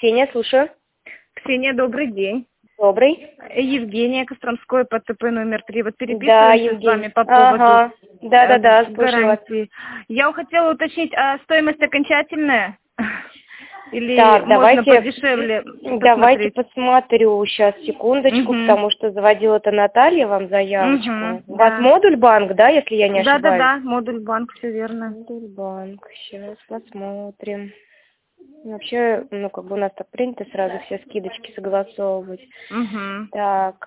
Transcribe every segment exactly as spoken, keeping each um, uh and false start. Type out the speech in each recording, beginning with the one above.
Ксения, слушаю. Ксения, добрый день. Добрый. Евгения, Костромской, ПТП номер три. Вот Да, переписываемся Евгений. с вами по поводу Ага. Да, да, э, да, слушаю вас. гарантии. Я хотела уточнить, а стоимость окончательная? Или Так, можно давайте, подешевле давайте посмотреть? посмотрю сейчас, секундочку, Угу. потому что заводила это Наталья вам заявочку. Угу, У вас да. модуль банк, да, если я не Да, да, ошибаюсь? да, модуль банк, все верно. Модуль банк, сейчас посмотрим. Вообще, ну, как бы у нас так принято сразу все скидочки согласовывать. Угу. Так,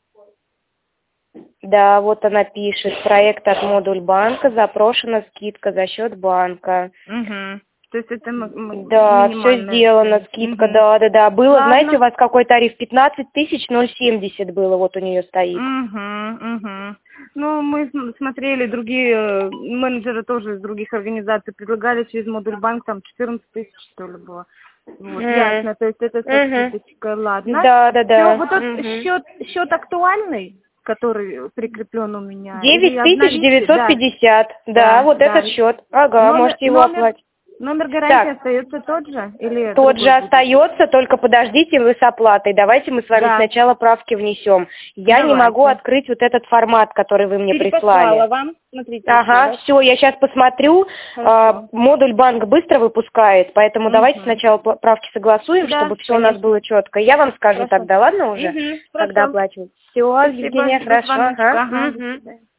да, вот она пишет, проект от модуль банка, запрошена скидка за счет банка. Угу. То есть это м- м- Да, все минимальная сделано, стоимость. скидка, Мгм. да, да, да. Было, Ладно. знаете, у вас какой тариф? пятнадцать тысяч ноль семьдесят было, вот у нее стоит. Угу, угу. Ну, мы см- смотрели, другие э, менеджеры тоже из других организаций предлагали через модуль банк, там четырнадцать тысяч, что ли, было. Вот, М. ясно, то есть это со Мгм. скидочкой, ладно. Да, да, Все, да. вот тот Мгм. счет, счет актуальный, который прикреплен у меня, или девять тысяч обналичие, девятьсот да, пятьдесят. Да, да, вот да. этот счет. Ага, Номер, можете его номер, оплатить. номер гарантии Так, остается тот же, или тот же другой будет? остается, только подождите вы с оплатой. Давайте мы с вами Да, сначала правки внесем. Я не могу давайте. открыть вот этот формат, который вы мне Перепослала прислали. вам, смотрите еще Ага, раз. все, я сейчас посмотрю. А, Хорошо. модуль банк быстро выпускает, поэтому давайте Угу. сначала пла- правки согласуем, Да, чтобы все у нас конечно. было четко. Я вам скажу Хорошо. тогда, ладно уже, Угу. когда Хорошо. оплачивать? Все, Спасибо. Евгения, Жду хорошо, звоночка. ага. Ага, до Мгм. свидания.